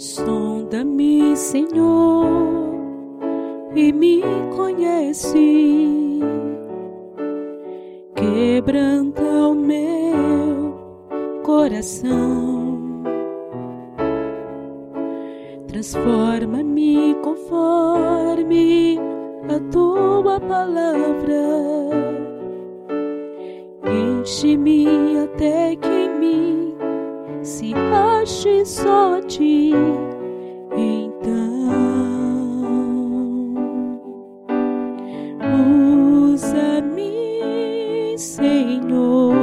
Sonda-me, Senhor, e me conhece. Quebranta o meu coração. Transforma-me conforme a tua palavra. Enche-me até que em mim se ache só ti. Então usa-me, Senhor,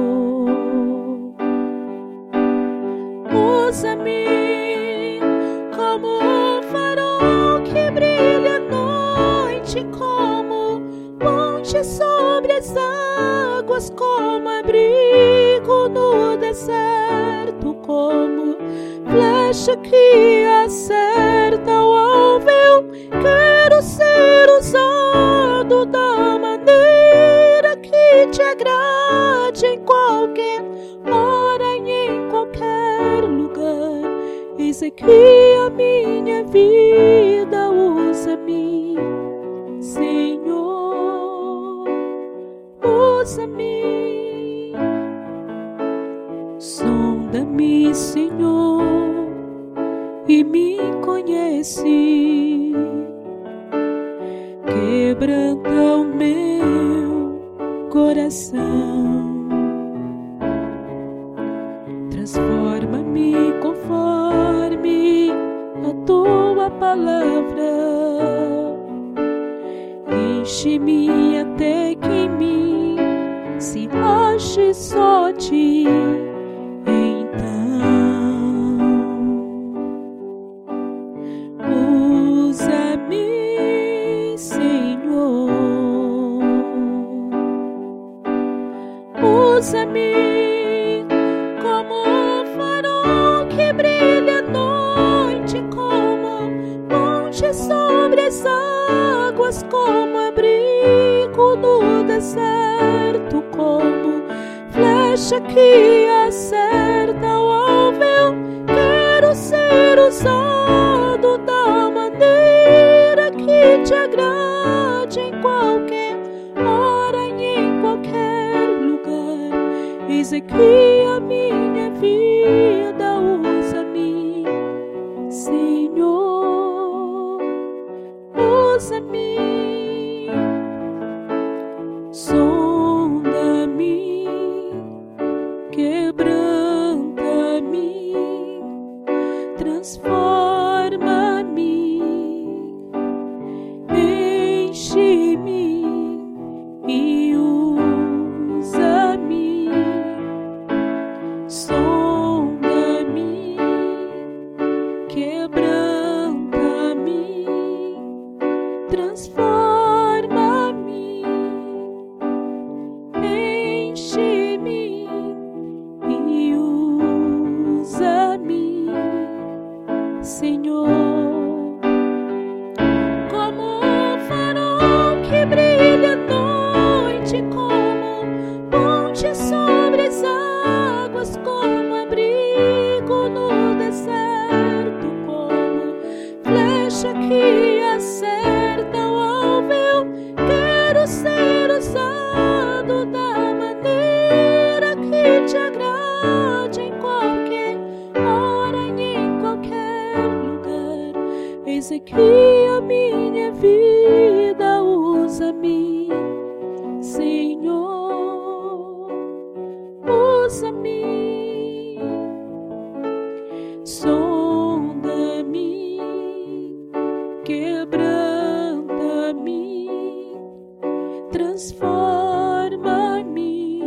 usa-me como um farol que brilha à noite, como ponte sobre as águas, como abrigo no deserto, como flecha que acerta o alvo. Eu quero ser usado da maneira que te agrade, em qualquer hora e em qualquer lugar. Eis aqui a minha vida, usa-me, Senhor, usa-me. Sonda-me, Senhor, e me conhece. Quebranta o meu coração. Transforma-me conforme a tua palavra. Enche-me até que em mim se ache só ti. Usa-me, Senhor, usa-me como um farol que brilha à noite, como ponte sobre as águas, como abrigo no deserto, como flecha que acerta o alvo. Eu quero ser usado da maneira que te agrade, em qualquer hora e em qualquer lugar. Eis aqui a minha vida, usa-me, Senhor, usa-me. Sonda-me, quebranta-me, transforma-me, enche-me e usa-me. Sonda-me, quebranta-me, transforma-me, enche-me e usa-me, Senhor. Como um farol que brilha à noite, como ponte sobre as águas, como abrigo no deserto, como flecha que acerta o alvo. Eu quero ser usado da maneira que te agrade, em qualquer hora e em qualquer lugar. Eis aqui a minha vida, usa-me, Senhor, usa-me. Sonda-me, quebranta-me, transforma-me,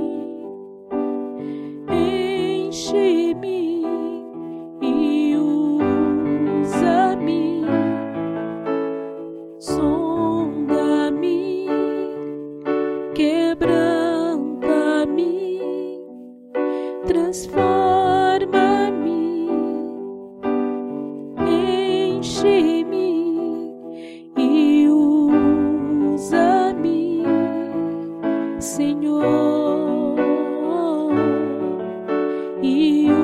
enche-me e usa-me. Sonda-me, quebranta-me, transforma-me, enche-me e usa-me, Senhor, e